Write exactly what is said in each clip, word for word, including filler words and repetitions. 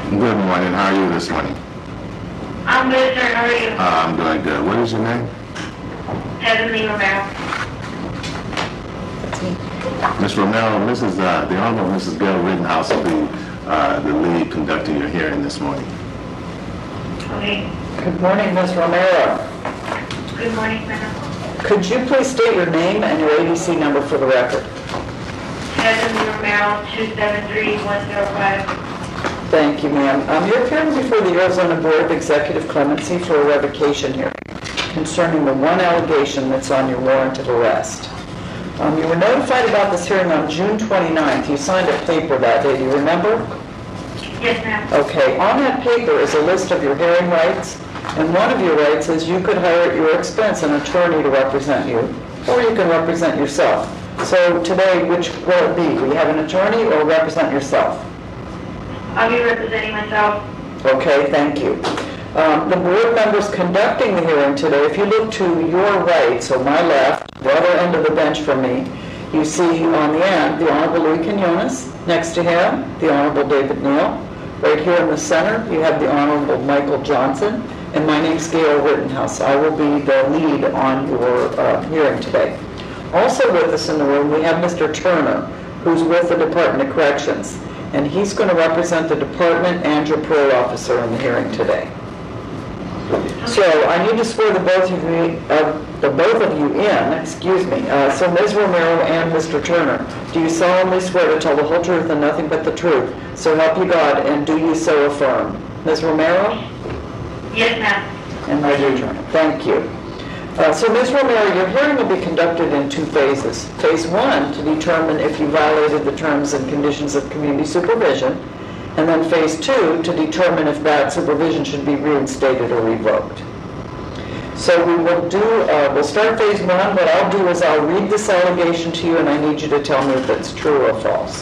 Good morning. How are you this morning? I'm good, sir. How are you? Uh, I'm doing good. What is your name? Heavenly Romero. Miz Romero, Missus Uh, the Honorable Missus Gail Rittenhouse will be uh, the lead conducting your hearing this morning. Okay. Good morning, Miz Romero. Good morning, madam. Could you please state your name and your A D C number for the record? Heavenly Romero, two seven three one zero five. Thank you, ma'am. Um, you're appearing before the Arizona Board of Executive Clemency for a revocation hearing concerning the one allegation that's on your warranted arrest. Um, you were notified about this hearing on June twenty-ninth. You signed a paper that day. Do you remember? Yes, ma'am. Okay. On that paper is a list of your hearing rights, and one of your rights is you could hire at your expense an attorney to represent you, or you can represent yourself. So today, which will it be? Will you have an attorney or represent yourself? I'll be representing myself. Okay, thank you. Um, the board members conducting the hearing today, if you look to your right, so my left, the other end of the bench from me, you see on the end the Honorable Louis Quinones. Next to him, the Honorable David Neal. Right here in the center, you have the Honorable Michael Johnson. And my name's Gail Rittenhouse. I will be the lead on your uh, hearing today. Also with us in the room, we have Mister Turner, who's with the Department of Corrections. And he's going to represent the department and your parole officer in the hearing today. So I need to swear the both of you, uh, the both of you in. Excuse me. Uh, so Miz Romero and Mister Turner, do you solemnly swear to tell the whole truth and nothing but the truth? So help you God, and do you so affirm? Miz Romero? Yes, ma'am. And Mister Turner. Thank you. Uh, so Miz Romero, your hearing will be conducted in two phases. Phase one, to determine if you violated the terms and conditions of community supervision, and then phase two, to determine if that supervision should be reinstated or revoked. So we will do, uh, we'll start phase one. What I'll do is I'll read this allegation to you, and I need you to tell me if it's true or false.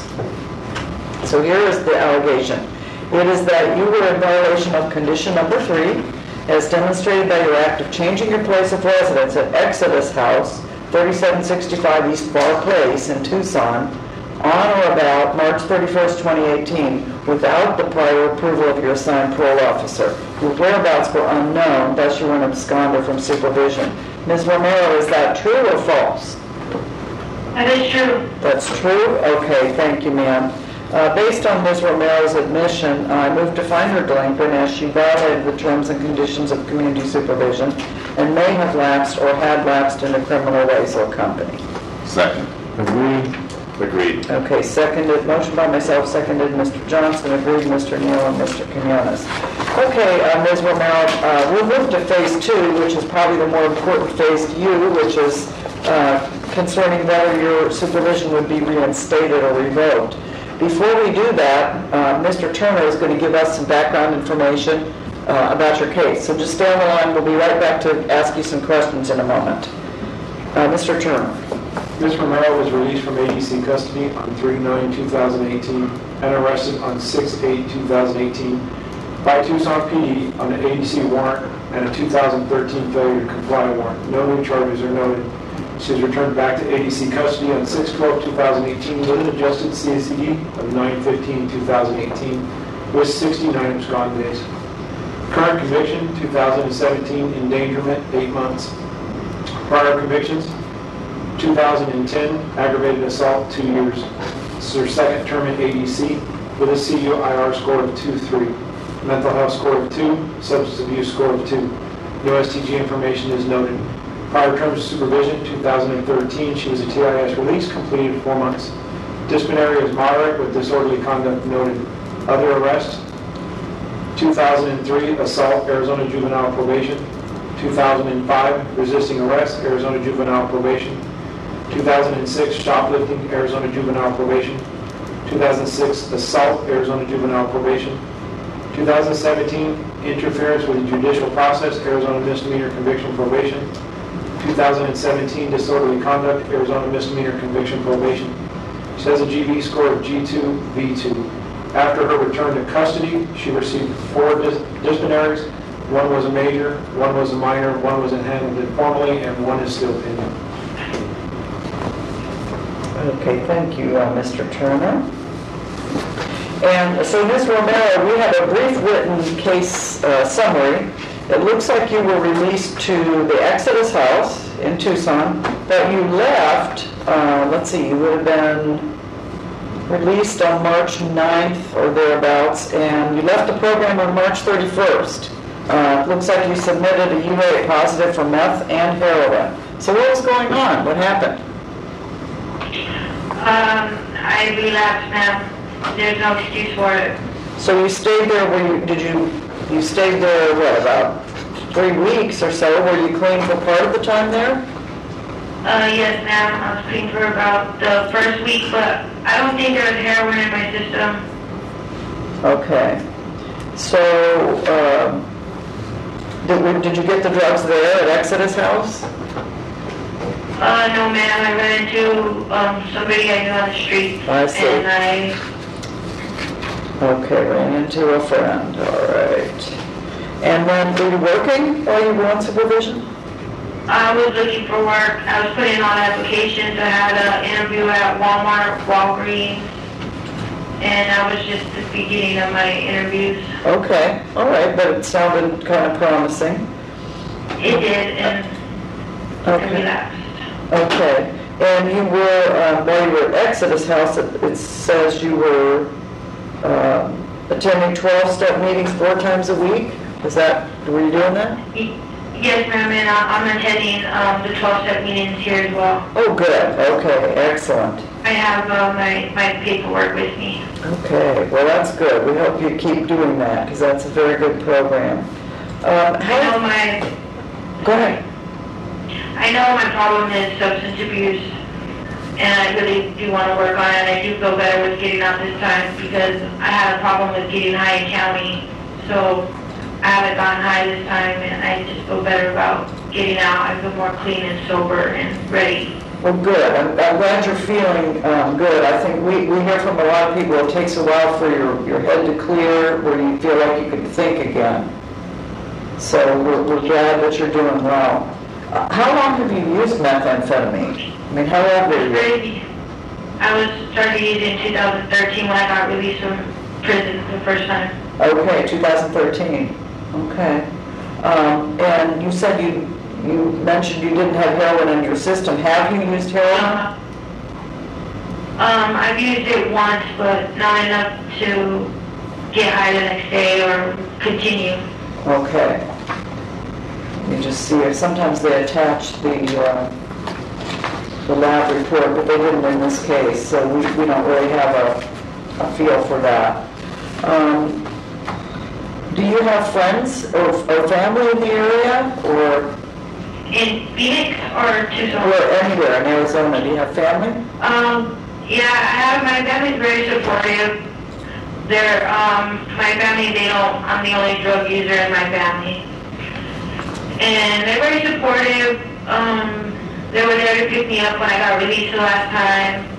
So here is the allegation. It is that you were in violation of condition number three, as demonstrated by your act of changing your place of residence at Exodus House, thirty-seven sixty-five East Bar Place in Tucson, on or about March thirty-first, twenty eighteen, without the prior approval of your assigned parole officer. Your whereabouts were unknown, thus you were an absconder from supervision. Miz Romero, is that true or false? That is true. That's true? Okay, thank you, ma'am. Uh, based on Miz Romero's admission, I move to find her delinquent as she violated the terms and conditions of community supervision and may have lapsed or had lapsed in a criminal ways or company. Second. Agreed. Agreed. Okay, seconded. Motion by myself, seconded. Mister Johnson, agreed. Mister Neal and Mister Quinones. Okay, uh, Miz Romero, uh, we'll move to phase two, which is probably the more important phase to you, which is uh, concerning whether your supervision would be reinstated or revoked. Before we do that, uh, Mister Turner is going to give us some background information uh, about your case. So just stay on the line. We'll be right back to ask you some questions in a moment. Uh, Mister Turner. Miz Romero was released from A D C custody on three nine two thousand eighteen and arrested on six eight two thousand eighteen by Tucson P D on an A D C warrant and a two thousand thirteen failure to comply warrant. No new charges are noted. She was returned back to A D C custody on six twelve two thousand eighteen with an adjusted C A C D of nine fifteen two thousand eighteen with sixty-nine abscond days. Current conviction, two thousand seventeen, endangerment, eight months. Prior convictions, two thousand ten, aggravated assault, two years. This is her second term in A D C with a C U I R score of two three. Mental health score of two, substance abuse score of two. No S T G information is noted. Prior terms of supervision, two thousand thirteen, she was a T I S release, completed four months. Disciplinary is moderate with disorderly conduct noted. Other arrests, two thousand three, assault, Arizona juvenile probation. two thousand five, resisting arrest, Arizona juvenile probation. two thousand six, shoplifting, Arizona juvenile probation. two thousand six, assault, Arizona juvenile probation. two thousand seventeen, interference with the judicial process, Arizona misdemeanor conviction probation. two thousand seventeen, disorderly conduct, Arizona misdemeanor conviction probation. She has a G B score of G two, V two. After her return to custody, she received four dis- disciplinaries. One was a major, one was a minor, one was handled informally, and one is still pending. Okay, thank you, uh, Mister Turner. And so, Miz Romero, we have a brief written case uh, summary. It looks like you were released to the Exodus House in Tucson, but you left, uh, let's see, you would have been released on March ninth or thereabouts, and you left the program on March thirty-first. Uh, it looks like you submitted a U A positive for meth and heroin. So what was going on? What happened? Um, I relapsed, ma'am. There's no excuse for it. So you stayed there, were you, did you, you stayed there, what, about three weeks or so? Were you clean for part of the time there? Uh, yes, ma'am. I was clean for about the first week, but I don't think there was heroin in my system. Okay. So, um, did, we- did you get the drugs there at Exodus House? Uh, no, ma'am. I ran into um, somebody I knew on the street. I see. And I, Okay, ran into a friend, all right. And then, were you working while you were on supervision? I was looking for work. I was putting on applications. I had an interview at Walmart, Walgreens, and I was just at the beginning of my interviews. Okay, all right, but it sounded kind of promising. It did, and I Okay. relapsed. Okay, and you were, um, while you were at Exodus House, it it says you were um, attending twelve-step meetings four times a week? Is that, were you doing that? Y- Yes, ma'am, and I- I'm attending um, the twelve-step meetings here as well. Oh, good, okay, excellent. I have uh, my, my paperwork with me. Okay, well, that's good. We hope you keep doing that, because that's a very good program. Um, I know how, my, go ahead. I know my problem is substance abuse, and I really do want to work on it. I do feel better with getting out this time because I had a problem with getting high in county, so I haven't gotten high this time, and I just feel better about getting out. I feel more clean and sober and ready. Well, good. I'm, I'm glad you're feeling um, good. I think we, we hear from a lot of people, it takes a while for your, your head to clear, where you feel like you can think again. So we're, we're glad that you're doing well. Uh, how long have you used methamphetamine? I mean, how old were you? Ready. I was started using in two thousand thirteen when I got released from prison the first time. Okay, two thousand thirteen. Okay. Um, and you said you you mentioned you didn't have heroin in your system. Have you used heroin? Uh, um, I've used it once, but not enough to get high the next day or continue. Okay. Let me just see if sometimes they attach the uh, the lab report, but they didn't in this case, so we, we don't really have a, a feel for that. Um, do you have friends or, or family in the area, or In Phoenix or Tucson? or anywhere in Arizona? Do you have family? Um, yeah, I have, my family's very supportive. They're, um, my family, they don't, I'm the only drug user in my family. And they're very supportive. Um, they were there to pick me up when I got released the last time.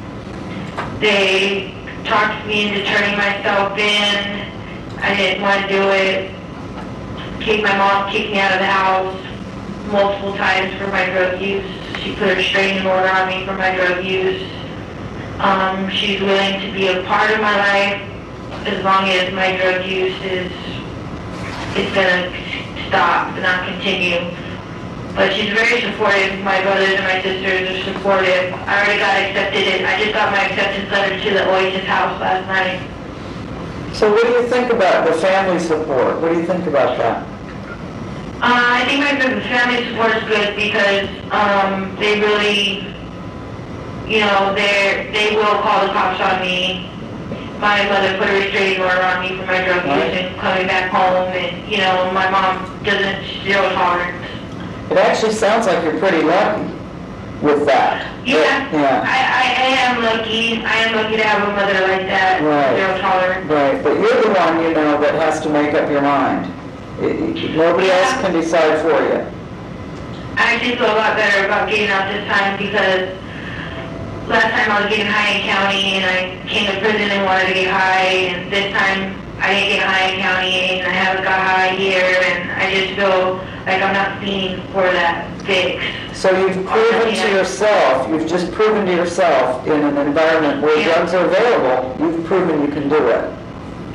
They talked me into turning myself in. I didn't want to do it. Kicked my mom, kicked me out of the house multiple times for my drug use. She put a restraining order on me for my drug use. Um, she's willing to be a part of my life as long as my drug use is is gonna stop and not continue. But she's very supportive. My brothers and my sisters are supportive. I already got accepted. In, I just got my acceptance letter to the Oasis house last night. So what do you think about the family support? What do you think about that? Uh, I think my family support is good because um, they really, you know, they they will call the cops on me. My mother put a restraining order on me for my drug use and coming back home, and you know, my mom doesn't zero tolerance. It actually sounds like you're pretty lucky with that. Yeah, Yeah. I, I, I am lucky. I am lucky to have a mother like that, Right. zero tolerance. Right, but you're the one, you know, that has to make up your mind. It- it- Nobody else can decide for you. I actually feel a lot better about getting out this time because last time I was getting high in county and I came to prison and wanted to get high, and this time I didn't get high in county and I haven't got high here, and I just feel like I'm not fiending for that fix. So you've proven to Yeah. yourself, you've just proven to yourself in an environment where Yeah. drugs are available, you've proven you can do it.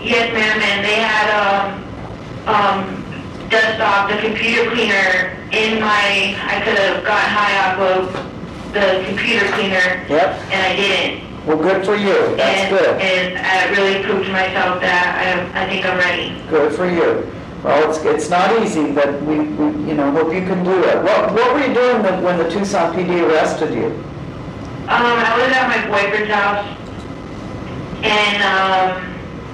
Yes, ma'am, and they had, um, um, dust off the computer cleaner in my, I could have got high off of the computer cleaner, Yep. and I didn't. Well, good for you. That's And, good. and I really proved to myself that I, I think I'm ready. Good for you. Well, it's, it's not easy, but we, we, you know, hope you can do it. What, what were you doing when when the Tucson P D arrested you? Um, I was at my boyfriend's house, and, um,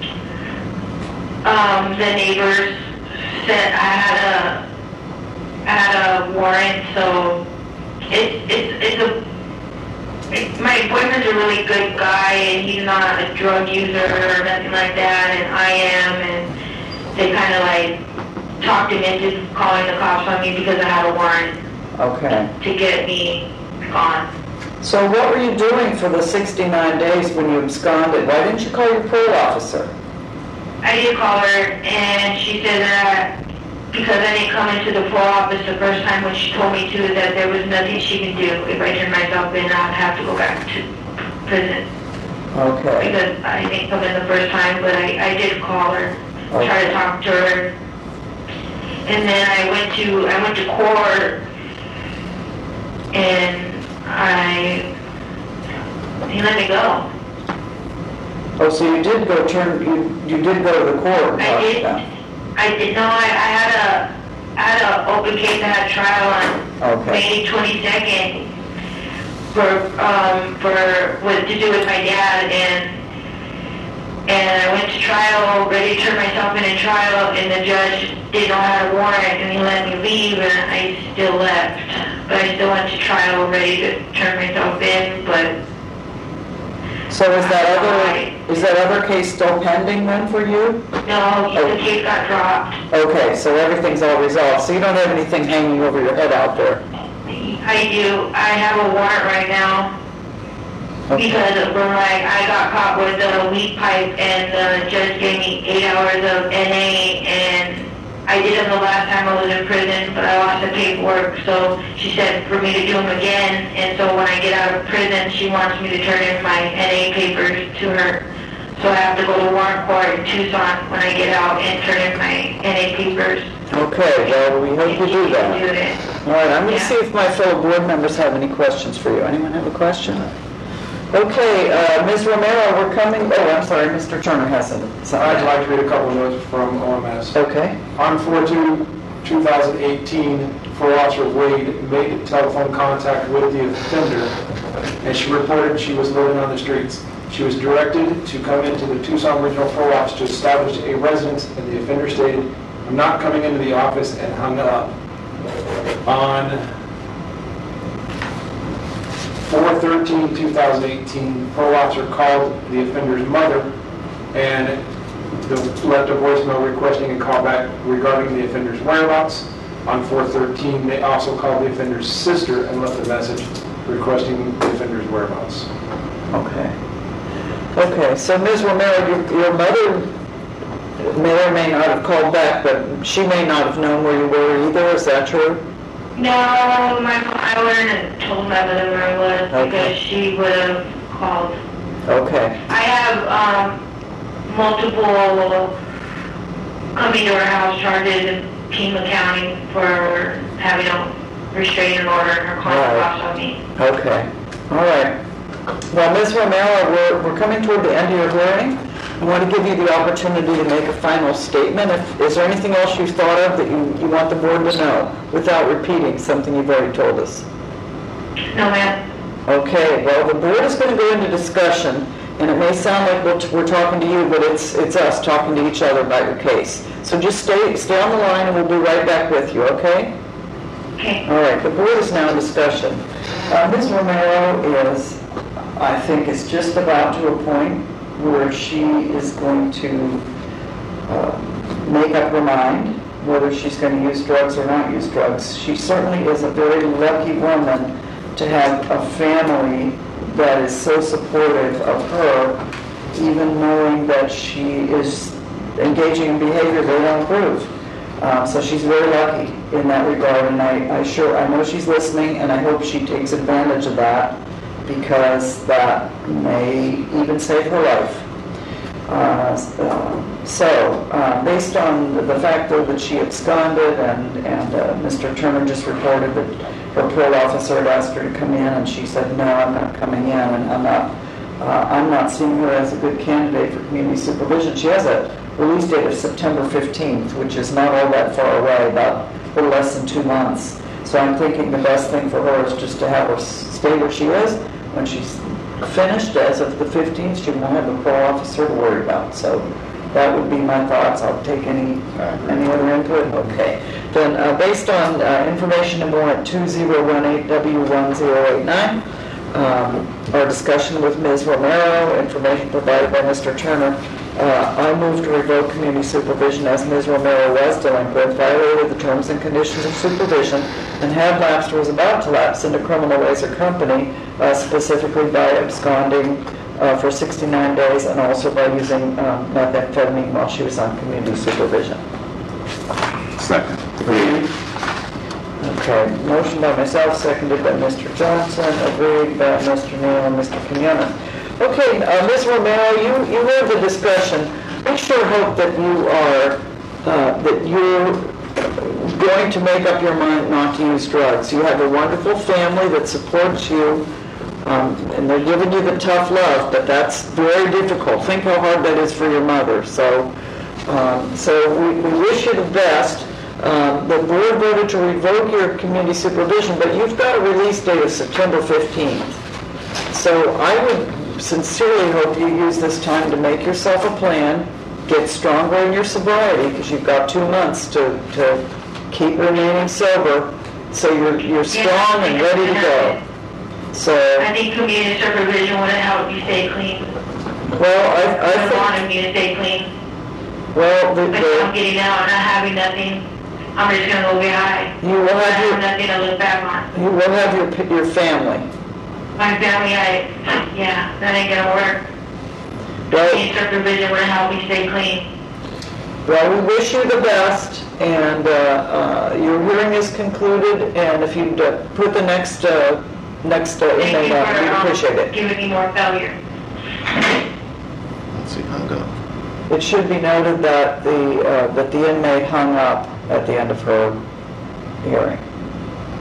um, the neighbors said I had a, I had a warrant, so it, it, it's a, it, my boyfriend's a really good guy, and he's not a drug user or nothing like that, and I am, and they kind of like talked him into calling the cops on me because I had a warrant Okay. to get me gone. So what were you doing for the sixty-nine days when you absconded? Why didn't you call your parole officer? I did call her, and she said that because I didn't come into the parole office the first time when she told me to, that there was nothing she could do. If I turned myself in, I'd have to go back to prison. Okay. Because I didn't come in the first time, but I, I did call her, Okay. try to talk to her. And then I went to, I went to court, and I, he let me go. Oh, so you did go turn, you, you did go to the court and I talk to did, them? I did, no, I, I had a, I had a open case, I had a trial on Okay. May twenty-second for, um, for, what to do with my dad, and, and I went to trial, ready to turn myself in a trial, and the judge didn't know how to warrant, and he let me leave, and I still left. But I still went to trial, ready to turn myself in, but So is that other, is that other case still pending then for you? no, the case got dropped. Okay, so everything's all resolved, so you don't have anything hanging over your head out there? I do. I have a warrant right now Okay. because when like I got caught with a weed pipe, and the judge gave me eight hours of N A, and I did them the last time I was in prison, but I lost the paperwork, so she said for me to do them again, and so when I get out of prison, she wants me to turn in my N A papers to her. So I have to go to warrant court in Tucson when I get out and turn in my N A papers. Okay, well, we hope you do Do that. it. All right, I'm going to Yeah. see if my fellow board members have any questions for you. Anyone have a question? Okay, uh, Miz Romero, we're coming, oh, I'm sorry, Mister Turner has something. I'd like to read a couple of notes from O M S. Okay, On four two two thousand eighteen, Parole Officer Wade made telephone contact with the offender, and she reported she was living on the streets. She was directed to come into the Tucson Regional Parole Office to establish a residence, and the offender stated, "I'm not coming into the office," and hung up. On four thirteen two thousand eighteen, Parole Officer called the offender's mother and the, left a voicemail requesting a callback regarding the offender's whereabouts. On four thirteen, they also called the offender's sister and left a message requesting the offender's whereabouts. okay. Okay, so Miz Romero, your, your mother may or may not have called back, but she may not have known where you were either, is that true? No, my I wouldn't have told my mother where I was Okay. because she would have called. Okay, I have um, multiple coming to our house charges in Pima County for having a restraining order and her calling Right. cops on me. okay, all right. Well, Miz Romero, we're, we're coming toward the end of your hearing. I want to give you the opportunity to make a final statement. If, is there anything else you've thought of that you, you want the board to know without repeating something you've already told us? No, ma'am. Okay, well, the board is going to go into discussion, and it may sound like we're, we're talking to you, but it's, it's us talking to each other about your case. So just stay, stay on the line, and we'll be right back with you, okay? Okay. All right, the board is now in discussion. Uh, Miz Romero is, I think, is just about to a point where she is going to uh, make up her mind whether she's going to use drugs or not use drugs. She certainly is a very lucky woman to have a family that is so supportive of her, even knowing that she is engaging in behavior they don't approve. Um, so she's very lucky in that regard, and I, I sure I know she's listening, and I hope she takes advantage of that, because that may even save her life. Uh, So, uh, based on the fact though that she absconded and, and uh, Mister Turner just reported that her parole officer had asked her to come in and she said, no, I'm not coming in and I'm not, uh, I'm not seeing her as a good candidate for community supervision. She has a release date of September fifteenth, which is not all that far away, about a little less than two months. So I'm thinking the best thing for her is just to have her stay where she is. When she's finished as of the fifteenth, she won't have a parole officer to worry about. So that would be my thoughts. I'll take any any other input. Okay. Then, uh, based on uh, information in warrant two zero one eight W one zero eight nine, um, our discussion with Miz Romero, information provided by Mister Turner, uh, I move to revoke community supervision as Miz Romero was delinquent, violated the terms and conditions of supervision, and had lapsed or was about to lapse into criminal ways or company, uh, specifically by absconding Uh, for sixty-nine days and also by using um, methamphetamine while she was on community supervision. Second. Okay, motion by myself, seconded by Mister Johnson, agreed by Mister Neal and Mister Quinones. Okay, uh, Miz Romero, you, you heard the discussion. We sure hope that you are, uh, that you're going to make up your mind not to use drugs. You have a wonderful family that supports you. Um, and they're giving you the tough love, but that's very difficult. Think how hard that is for your mother. So, um, so we, we wish you the best. Um, the board voted to revoke your community supervision, but you've got a release date of September fifteenth. So I would sincerely hope you use this time to make yourself a plan, get stronger in your sobriety, because you've got two months to, to keep remaining sober, so you're, you're strong and ready to go. So, I think community supervision would help you stay clean. well, I, I I think, wanted me to stay clean. well, the, But I'm the, getting out and not having nothing. I'm just gonna go get high. you will I have have your, nothing to look back on. you will have your, your family. My family, I, yeah, that ain't gonna work. Well, Community supervision would help me stay clean. well, we wish you the best, and uh, uh, your hearing is concluded, and if you'd uh, put the next, uh, next uh, Thank inmate you on, for we'd um, appreciate it. giving me more failure. Let's see, hung up. It should be noted that the, uh, that the inmate hung up at the end of her hearing.